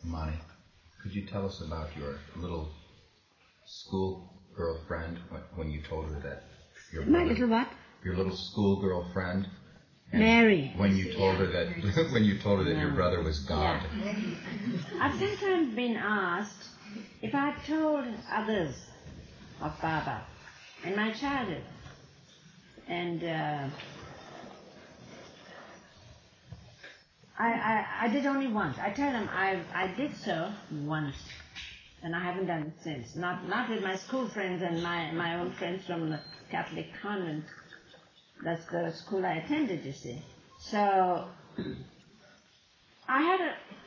Mani, could you tell us about your little school girlfriend when you told her that your brother, my little what? Your little school girlfriend. Mary. When you told her that your brother was God. Yeah. I've sometimes been asked if I've told others of Baba in my childhood, and I did only once. I tell them I did so once, and I haven't done it since. Not with my school friends and my own friends from the Catholic convent. That's the school I attended, you see. So I had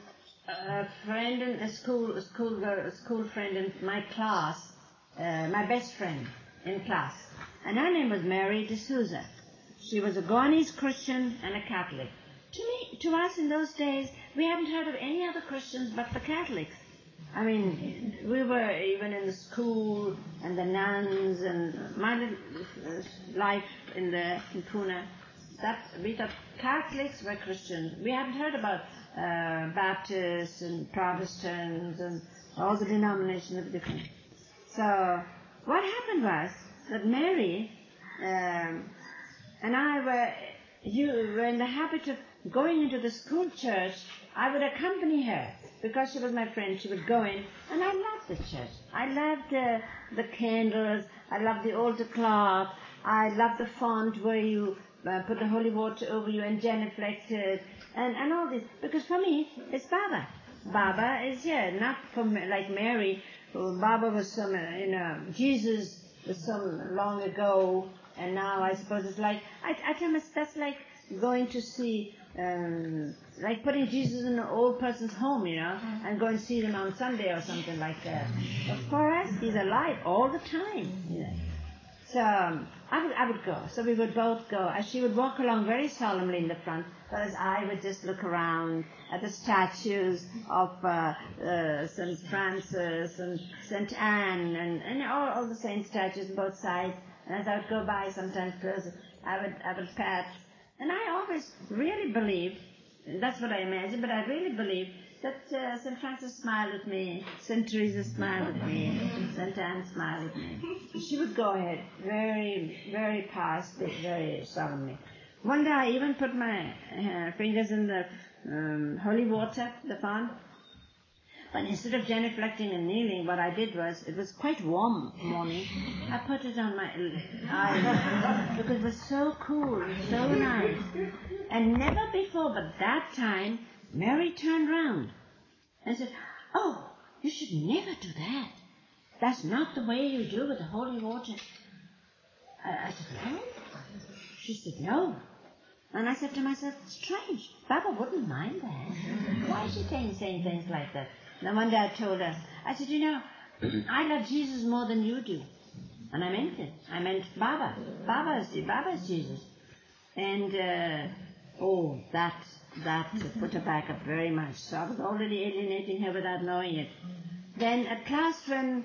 a friend in a school friend in my class, my best friend in class, and her name was Mary D'Souza. She was a Goanese Christian and a Catholic. To us in those days, we hadn't heard of any other Christians but the Catholics. I mean, we were even in the school and the nuns and my little life in Pune. That we thought Catholics were Christians. We hadn't heard about Baptists and Protestants and all the denominations of different. So what happened was that Mary and I were in the habit of going into the school church. I would accompany her because she was my friend. She would go in, and I loved the church. I loved the candles. I loved the altar cloth. I loved the font where you put the holy water over you and genuflected and all this. Because for me, it's Baba. Baba is here, not like Mary. Baba was some, Jesus was some long ago, and now I suppose it's like, I tell myself that's like going to see, like putting Jesus in an old person's home, and go and see them on Sunday or something like that. But for us, he's alive all the time, So I would go. So we would both go. She would walk along very solemnly in the front, whereas I would just look around at the statues of St. Francis and St. Anne and all the saint statues on both sides. And as I would go by, sometimes I would pat. And I always really believed, that's what I imagined, but I really believed that St. Francis smiled at me, St. Teresa smiled at me, St. Anne smiled at me. She would go ahead very, very past it, very solemnly. One day I even put my fingers in the holy water, the font. But instead of genuflecting and kneeling, what I did was, it was quite warm morning, I put it on my eyes because it was so cool, so nice. And never before, but that time, Mary turned round and said, "Oh, you should never do that. That's not the way you do with the holy water." I said, "No?" She said, "No." And I said to myself, strange, Baba wouldn't mind that. Why is she saying things like that? Then one day I told her, I said, I love Jesus more than you do. And I meant it. I meant Baba. Baba is Jesus. And, that put her back up very much. So I was already alienating her without knowing it. Then at last when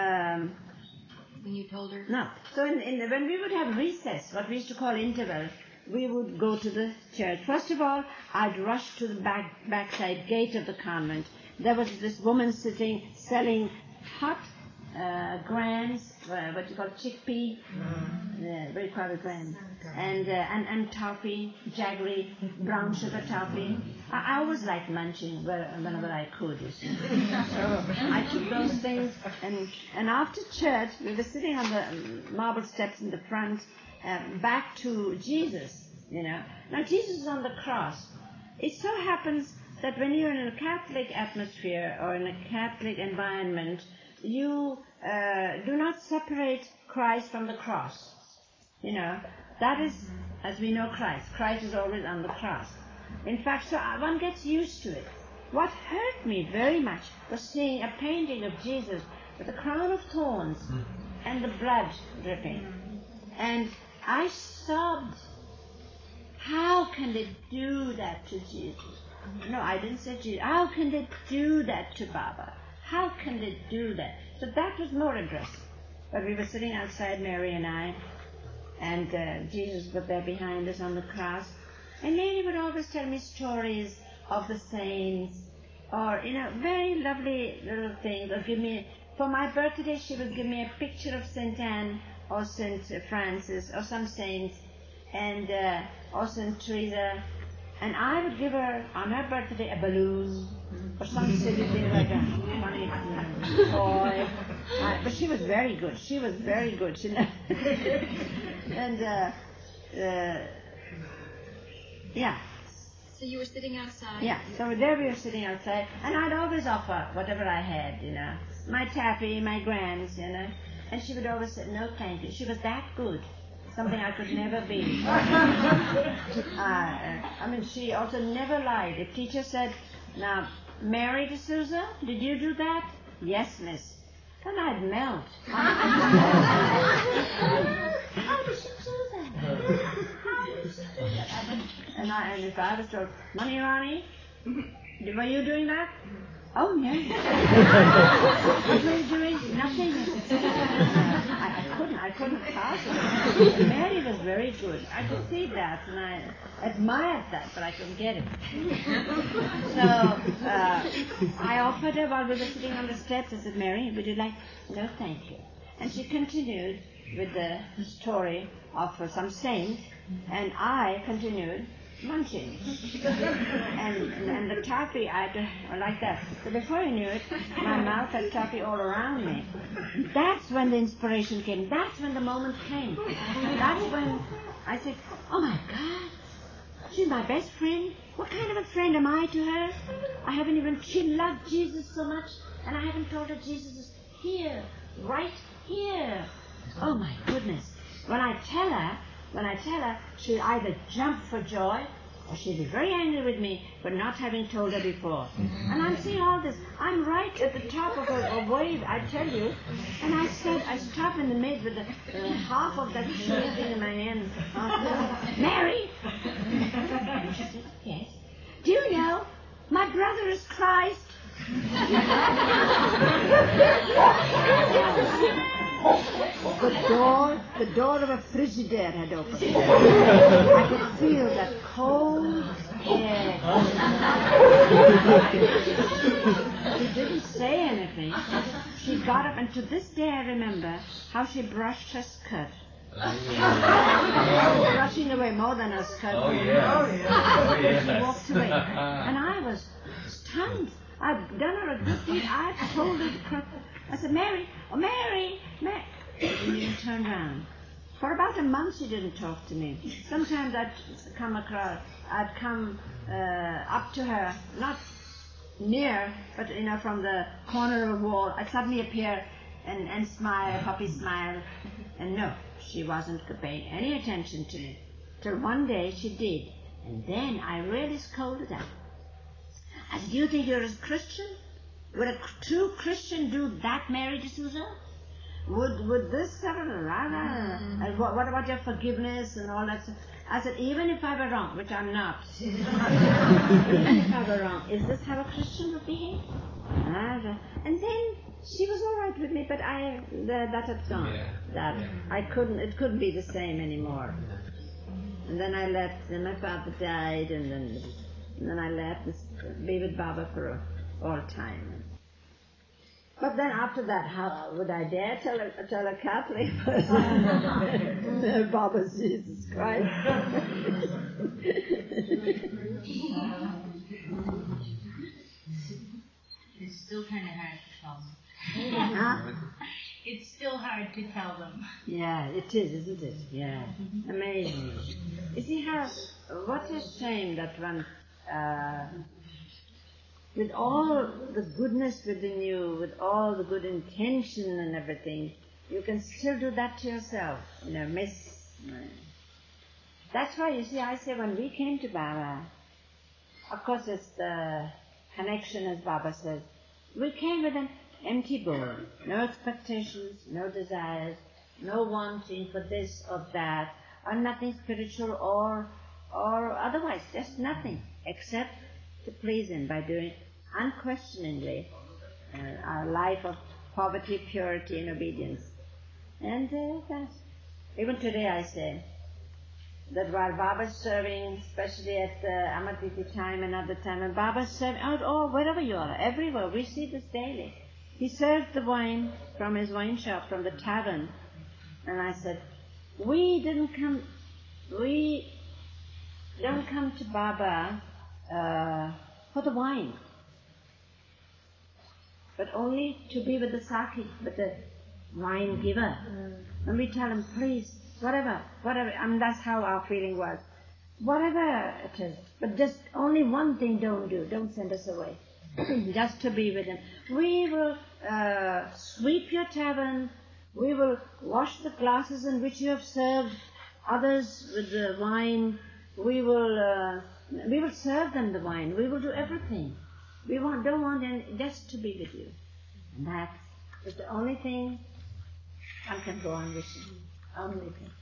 you told her? No. So when we would have recess, what we used to call interval, we would go to the church. First of all, I'd rush to the backside gate of the convent. There was this woman sitting, selling hot grams, what you call chickpea, very crowded grams, and toffee, jaggery, brown sugar toffee. I always liked munching whenever I could, you see. So I took those things, and after church, we were sitting on the marble steps in the front, back to Jesus, Now Jesus is on the cross. It so happens that when you're in a Catholic atmosphere or in a Catholic environment, you do not separate Christ from the cross. That is, as we know Christ. Christ is always on the cross. In fact, so one gets used to it. What hurt me very much was seeing a painting of Jesus with a crown of thorns and the blood dripping. And I sobbed. How can they do that to Jesus? No, I didn't say Jesus. How can they do that to Baba? How can they do that? So that was more aggressive. But we were sitting outside, Mary and I, and Jesus was there behind us on the cross. And Mary would always tell me stories of the saints or, very lovely little things. Or give me, for my birthday, she would give me a picture of St. Anne or St. Francis or some saint, and or St. Teresa, and I would give her, on her birthday, a balloon or some silly thing like a funny toy. But she was very good. She was very good. And, yeah. So you were sitting outside? Yeah, so there we were sitting outside, and I'd always offer whatever I had, my taffy, my grams, and she would always say, no, thank you. She was that good, something I could never be. She also never lied. The teacher said, now, Mary D'Souza, did you do that? Yes, miss. Then I'd melt. How did she do that? And if I was told, Mani Rani, were you doing that? Oh, no. What were you doing? Nothing. I couldn't pass it. Mary was very good. I could see that, and I admired that, but I couldn't get it. So I offered her while we were sitting on the steps. I said, Mary, would you like? No, thank you. And she continued with the story of some saint, and I continued munching. And the taffy, I had to, like that. So before I knew it, my mouth had taffy all around me. That's when the inspiration came. That's when the moment came. That's when I said, oh my God, she's my best friend. What kind of a friend am I to her? She loved Jesus so much, and I haven't told her Jesus is here, right here. Oh my goodness. When I tell her, she'll either jump for joy or she'll be very angry with me for not having told her before. And I'm seeing all this. I'm right at the top of a wave, I tell you. And I stop in the mid with the half of that shield thing in my hand. Mary! She said, yes. Do you know, my brother is Christ. The door of a Frigidaire had opened. I could feel that cold air. She didn't say anything. She got up, and to this day I remember how she brushed her skirt. Brushing away more than her skirt. Oh, yeah. She walked away. And I was stunned. I'd done her a good deed. I'd told her to cry. I said, Mary, Mary. She didn't turn around. For about a month she didn't talk to me. Sometimes I'd come up to her, not near, but from the corner of a wall. I'd suddenly appear and smile, puppy smile. And no, she wasn't paying any attention to me. Till one day she did. And then I really scolded her. I said, do you think you're a Christian? Would a true Christian do that, Mary D'Souza? Would this and what about your forgiveness and all that stuff? I said, even if I were wrong, which I'm not, even if I were wrong, is this how a Christian would behave? And then she was all right with me, but that had gone. It couldn't be the same anymore. And then I left, then my father died, and then I left to be with Baba for all time. But then after that, how would I dare tell a Catholic person Baba's Jesus Christ? It's still kind of hard to tell them. Huh? It's still hard to tell them. Yeah, it is, isn't it? Yeah. Amazing. You see what a shame that one, with all the goodness within you, with all the good intention and everything, you can still do that to yourself, miss. That's why, you see, I say when we came to Baba, of course it's the connection, as Baba says, we came with an empty bowl, no expectations, no desires, no wanting for this or that, or nothing spiritual or otherwise, just nothing, except to please Him by doing unquestioningly our life of poverty, purity, and obedience. And even today I say, that while Baba's serving, especially at Amatiti time and other time, and Baba's serving out all wherever you are, everywhere, we see this daily. He served the wine from his wine shop, from the tavern, and I said, we don't come to Baba for the wine, but only to be with the sake, with the wine giver. And we tell him, please, whatever, that's how our feeling was. Whatever it is, but just only one thing don't send us away. Just to be with him. We will sweep your tavern, we will wash the glasses in which you have served others with the wine, we will serve them the wine, we will do everything. We don't want any, just to be with you. And that is the only thing I can go on wishing. Only thing.